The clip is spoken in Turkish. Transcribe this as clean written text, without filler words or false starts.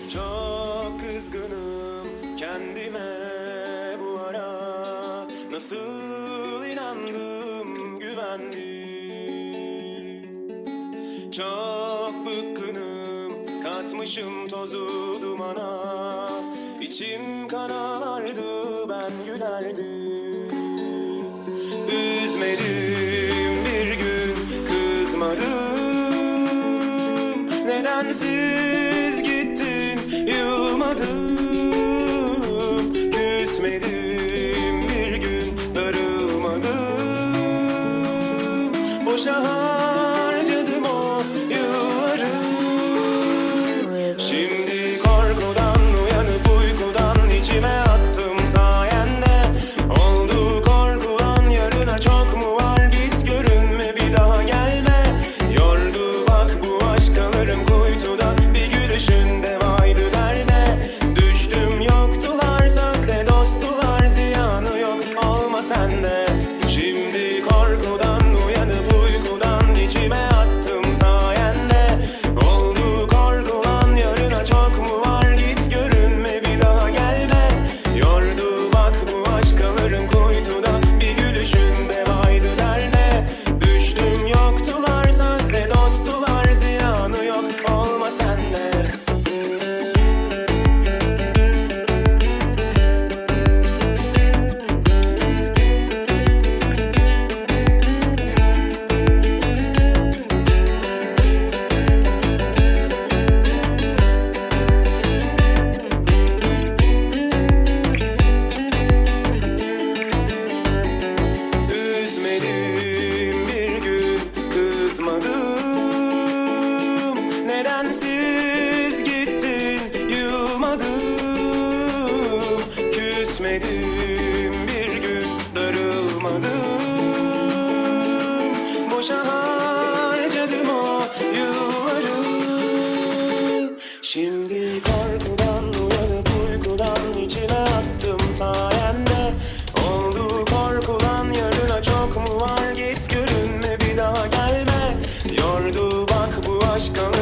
Çok kızgınım kendime bu ara. Nasıl inandım, güvendim. Çok bıkkınım, katmışım tozu dumana. İçim kanalardı, ben gülerdim. Üzmedim bir gün, kızmadım. Nedensiz gittin, yılmadım. Küsmedim bir gün, darılmadım. Boşa harcadım o yılları. Şimdi korkudan uyanıp uykudan içime attım sayende. Oldu korkulan yarına, çok mu var, git görünme bir daha gelme. Yordu bak bu aşkalarım kuytuda, bir gülüşünde vaydı derde. Düştüm yoktular sözde, dosttular ziyanı yok, olma sende. Şimdi korkudan uyanıp uykudan içime attım sayende. Oldu korkulan yarına, çok mu var, git görünme bir daha gelme. Yordu bak bu aşkalarım kuytuda, bir gülüşünde vaydı derde. Düştüm yoktular sözde, dosttular ziyanı yok, olma sende. Üzmedim bir gün, kızmadım. Nedensiz gittin, yılmadım. Küsmedim bir gün, darılmadım. Boşa harcadım o yılları. Şimdi korkudan uyanıp uykudan içime attım sayende. Oldu korkulan yarına, çok mu var, git görünme bir daha gelme. Yordu bak bu aşkalar